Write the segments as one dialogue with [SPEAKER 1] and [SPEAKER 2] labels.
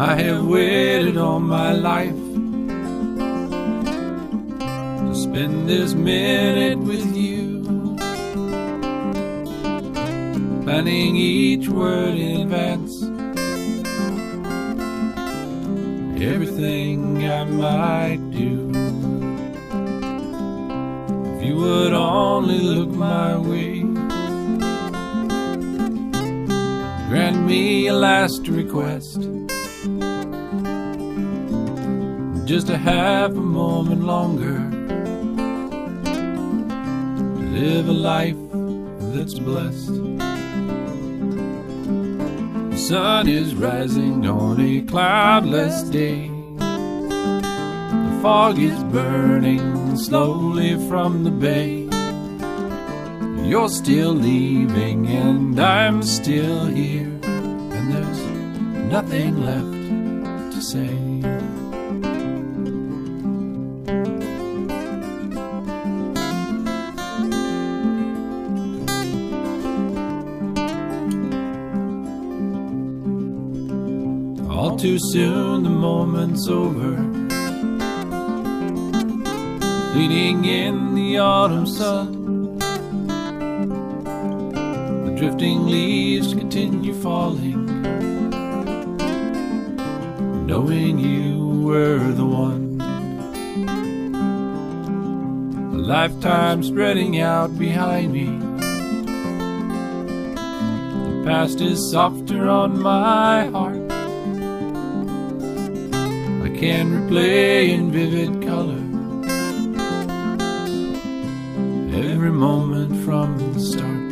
[SPEAKER 1] I have waited all my life to spend this minute with you, planning each word in advance, everything I might do. If you would only look my way, grant me a last request, just a half a moment longer, to live a life that's blessed. The sun is rising on a cloudless day. The fog is burning slowly from the bay. You're still leaving and I'm still here, and there's nothing left to say. All too soon the moment's over, fleeting in the autumn sun. The drifting leaves continue falling, knowing you were the one. A lifetime spreading out behind me, the past is softer on my heart. I can replay in vivid color every moment from the start.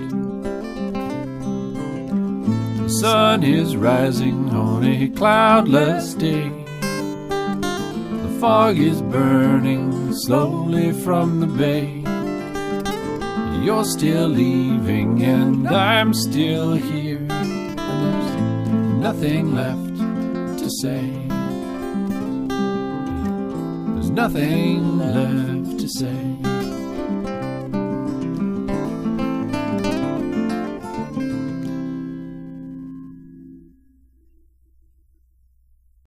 [SPEAKER 1] The sun is rising on a cloudless day. The fog is burning slowly from the bay. You're still leaving and I'm still here, and there's nothing left to say. There's nothing left to say.